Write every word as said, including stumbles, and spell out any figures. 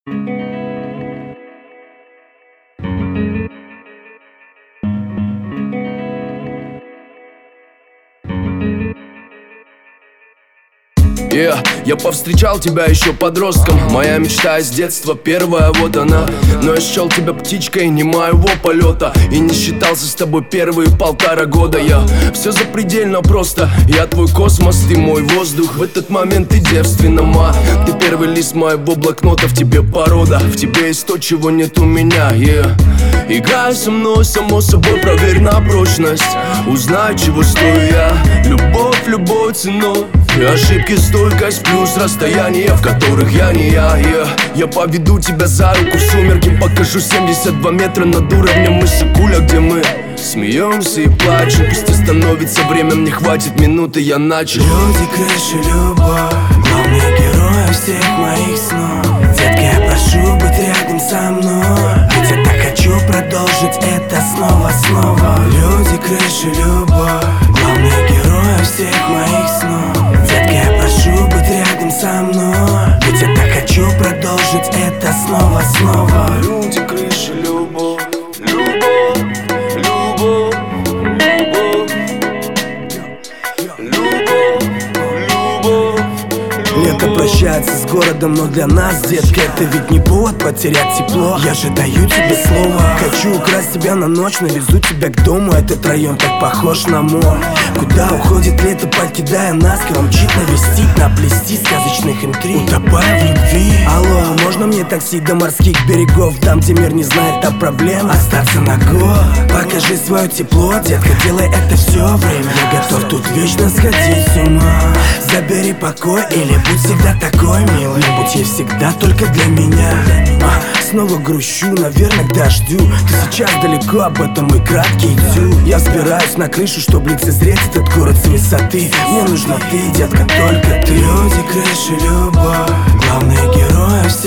Yeah, я повстречал тебя еще подростком. Моя мечта из детства, первая, вот она. Но я счел тебя птичкой не моего полета и не считался с тобой первые полтора года. Я все запредельно просто. Я твой космос, ты мой воздух. В этот момент ты девственна, ма. Ты первый лист моего блокнота, в тебе порода. В тебе есть то, чего нет у меня, yeah. Играй со мной, само собой, проверь на прочность. Узнай, чего стою я. Любовь любой ценой. И ошибки, стойкость плюс расстояние, в которых я не я, yeah. Я поведу тебя за руку в сумерки, покажу семьдесят два метра над уровнем Мыса-Куля, где мы смеемся и плачем. Пусть остановится время, мне хватит минуты, я начал. Люди, крыши, любовь, главные герои всех моих снов. Детка, я прошу быть рядом со мной, ведь я так хочу продолжить это снова, снова. Люди, крыши, любовь, главные герои всех моих снов. Детка, я прошу быть рядом со мной, ведь я так хочу продолжить это снова, снова. Люди, крыши, любовь, любовь, любовь, любовь, любовь, любовь. Лето прощается с городом, но для нас, детка, это ведь не повод потерять тепло. Я же даю тебе слово. Хочу украсть тебя на ночь, навезу тебя к дому. Этот район так похож на мор. Куда уходит лето, покидая нас, кого мчит навестить, наплести сказочных интриг, утопая в любви. Алло, можно мне такси до морских берегов, там, где мир не знает о проблемах? Остаться на год, покажи свое тепло, детка, делай это все время. Я готов тут вечно сходить с ума. Забери покой или будь всегда такой милый, но будь ей всегда только для меня. а, Снова грущу, наверное, к дождю. Ты сейчас далеко, об этом мой краткий этюд. Я взбираюсь на крышу, чтобы лицезреть этот город с высоты. Мне нужна ты, детка, только ты. Люди, крыши, любовь, главные герои